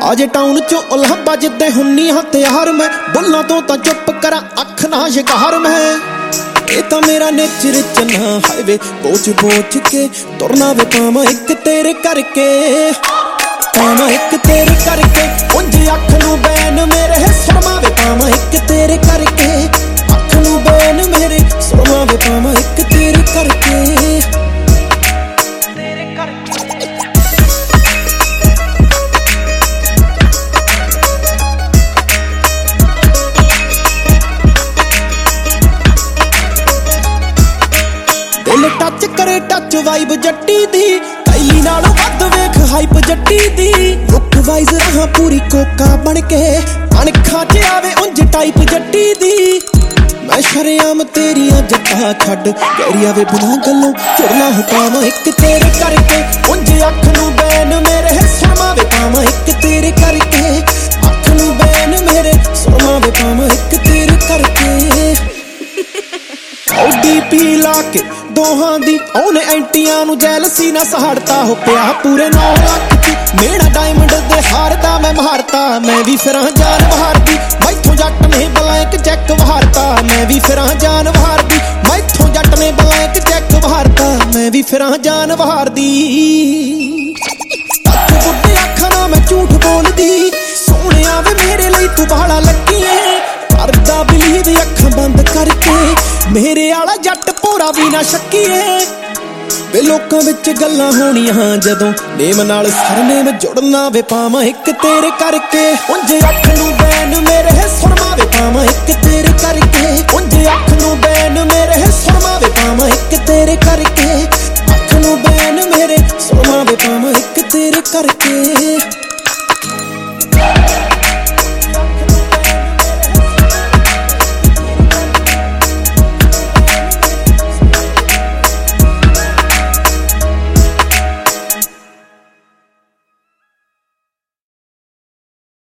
ਆਜੇ ਟਾਊਨ ਚੋਂ ਉਲਹਬਾ ਜਿੱਦੇ ਹੁੰਨੀ ਹਾਂ ਤਿਆਰ ਮੈਂ ਬੁੱਲਾਂ ਤੋਂ ਤਾਂ ਚੁੱਪ ਕਰਾਂ ਅੱਖ ਨਾ ਸ਼ਿਕਾਰ ਮੈਂ ਇਹ ਤਾਂ ਮੇਰਾ ਨੇਚਰ ਚੰਨਾ ਹਾਈਵੇ ਪੋਚ ਕੇ ਤੁਰਨਾ ਵੇ ਪਾਵਾਂ ਇੱਕ ਤੇਰੇ ਕਰਕੇ ਪਾਵਾਂ ਇੱਕ ਤੇਰੇ ਕਰਕੇ ਉਂਝ ਅੱਖ ਨੂੰ ਬੈਨ ਮੇਰੇ ਸੁਰਮਾ ਵੇ ਪਾਵਾਂ ਇੱਕ ਤੇਰੇ ਕਰਕੇ ਅੱਖ ਨੂੰ ਬੈਨ ਮੇਰੇ ਸੁਰਮਾ ਵੇ ਪਾਵਾਂ ਇੱਕ ਤੇਰੇ ਕਰਕੇ ਦਿਲ ਟੱਚ ਕਰੇ ਟੱਚ ਵਾਈਬ ਜੱਟੀ ਦੀ ਕੈਲੀ ਨਾਲੋਂ ਵੱਧ ਵੇਖ ਹਾਈਪ ਜੱਟੀ ਦੀ ਲੁੱਕ ਵਾਈਜ਼ ਰਹਾ ਪੂਰੀ ਕੋਕਾ ਬਣ ਕੇ ਅਣਖਾਂ 'ਚ ਆਵੇ ਉਂਝ ਟਾਈਪ ਜੱਟੀ ਦੀ ਮੈਂ ਸ਼ਰੇਆਮ ਤੇਰੀਆਂ ਜੱਟਾਂ ਛੱਡ ਗੈਰੀ ਆਵੇ ਬਿਨਾਂ ਗੱਲੋਂ ਚੁਰਨਾ ਹਟਾਵਾਂ ਇੱਕ ਤੇਰੇ ਕਰਕੇ ਉਂਝ ਅੱਖ ਨੂੰ ਬੈਨ ਮੇਰੇ ਸੁਰਮਾ ਵੇ ਪਾਵਾਂ ਇੱਕ ਤੇਰੇ ਕਰਕੇ ਅੱਖ ਨੂੰ ਬੈਨ ਮੇਰੇ ਸੁਰਮਾ ਵੇ ਪਾਵਾਂ ਇੱਕ ਤੇਰੇ ਕਰਕੇ ODP ਲਾ ਕੇ ਦੋਹਾਂ ਦੀ ਉਹਨੇ ਐਂਟੀਆਂ ਨੂੰ ਜੈਲਸੀ ਨਾ ਸਹਾੜਤਾ ਹੋ ਪਿਆ ਪੂਰੇ 9 ਲੱਖ ਦੀ ਮੇਰਾ ਡਾਇਮੰਡ ਦੇ ਹਾਰਦਾ ਮੈਂ ਮਹਾਰਤਾ ਮੈਂ ਵੀ ਫਿਰਾਂ ਜਾਨ ਬਹਾਰਦੀ ਮੈਥੋਂ ਜੱਟ ਨੇ ਬਲੈਂਕ ਚੈੱਕ ਵਹਾਰਤਾ ਮੈਂ ਵੀ ਫਿਰਾਂ ਜਾਨ ਬਹਾਰਦੀ ਮੈਥੋਂ ਜੱਟ ਨੇ ਬਲੈਂਕ ਚੈੱਕ ਵਹਾਰਤਾ ਮੈਂ ਵੀ ਫਿਰਾਂ ਜਾਨ ਬਹਾਰਦੀ ਅੱਖ ਬੁੱਢੇ ਅੱਖਾਂ ਨਾਲ ਮੈਂ ਝੂਠ ਬੋਲਦੀ ਸੋਹਣਿਆ ਵੇ ਮੇਰੇ ਲਈ ਤੂੰ ਬਾਹਲਾ ਲੱਗੀ ਏ ਕਰਦਾ ਬਲੀਵ ਅੱਖਾਂ ਬੰਦ ਕਰਕੇ ਮੇਰੇ ਆਲਾ ਜੱਟ ਭੋਰਾ ਵੀ ਨਾ ਸ਼ੱਕੀਏ ਵੇ ਲੋਕਾਂ ਵਿੱਚ ਗੱਲਾਂ ਹੋਣੀਆਂ ਜਦੋਂ ਨੇਮ ਨਾਲ ਸਰਨੇਮ ਜੁੜਨਾ ਵੇ ਪਾਵਾਂ ਇੱਕ ਤੇਰੇ ਕਰਕੇ ਉਂਝ ਅੱਖ ਨੂੰ ਬੈਨ ਮੇਰੇ ਸੁਰਮਾ ਵੇ ਪਾਵਾਂ ਇੱਕ ਤੇਰੇ ਕਰਕੇ ਉਂਝ ਅੱਖ ਨੂੰ ਬੈਨ ਮੇਰੇ ਸੁਰਮਾ ਵੇ ਪਾਵਾਂ ਇੱਕ ਤੇਰੇ ਕਰਕੇ ਅੱਖ ਨੂੰ ਬੈਨ ਮੇਰੇ ਸੁਰਮਾ ਵੇ ਪਾਵਾਂ ਇੱਕ ਤੇਰੇ ਕਰਕੇ